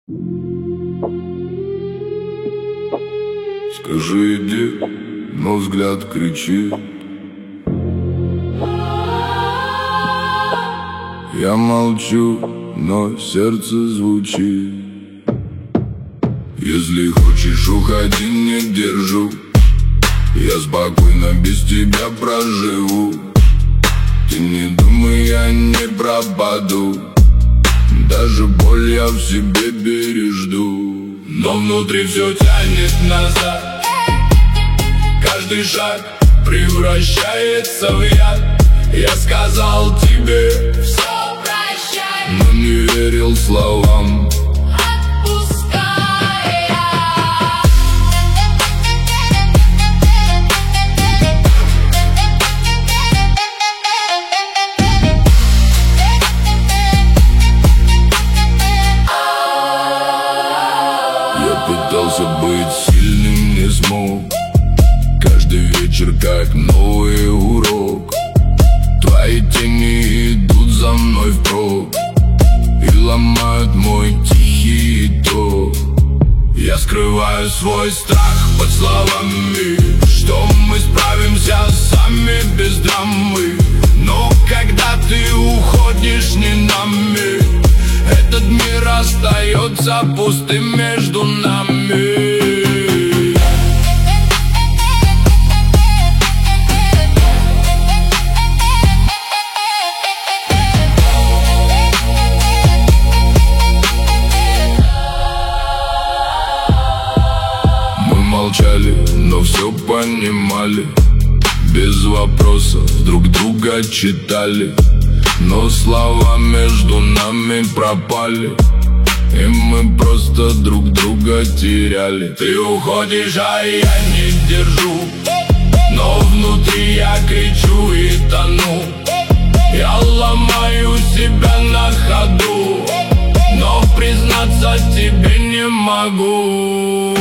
Скажи, иди, но взгляд кричит. Я молчу, но сердце звучит. Если хочешь, уходи, не держу. Я спокойно без тебя проживу. Ты не думай, я не пропаду. Даже боль я в себе пережду. Но внутри все тянет назад. Каждый шаг превращается в яд. Я сказал тебе все прощай, но не верил словам. Пытался быть сильным, не смог. Каждый вечер как новый урок. Твои тени идут за мной впрок и ломают мой тихий итог. Я скрываю свой страх под словами, что мы справимся сами без драмы. Но когда ты уходишь не нами, этот мир остается пустым между нами. Мы молчали, но все понимали. Без вопросов друг друга читали. Но слова между нами пропали, и мы просто друг друга теряли. Ты уходишь, а я не держу, но внутри я кричу и тону. Я ломаю себя на ходу, но признаться тебе не могу.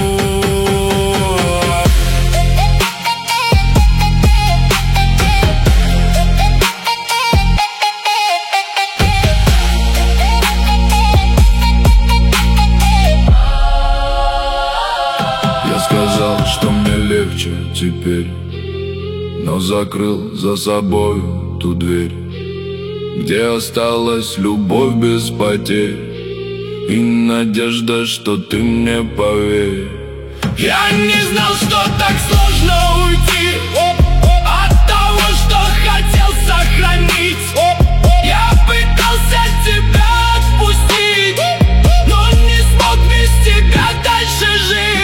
Сказал, что мне легче теперь, но закрыл за собой ту дверь, где осталась любовь без потерь и надежда, что ты мне поверь. Я не знал, что так сложно уйти от того, что хотел сохранить. Я пытался тебя отпустить, но не смог без тебя дальше жить.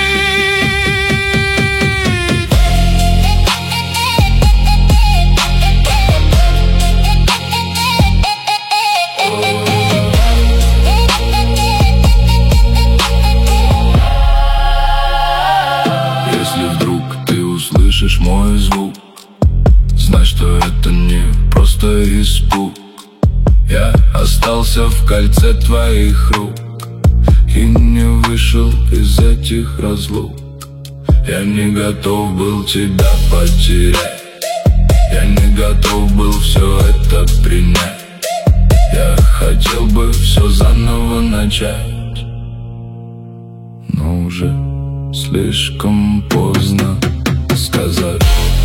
Слышишь мой звук, знай, что это не просто испуг. Я остался в кольце твоих рук и не вышел из этих разлук. Я не готов был тебя потерять, я не готов был все это принять. Я хотел бы все заново начать, но уже слишком поздно сказать.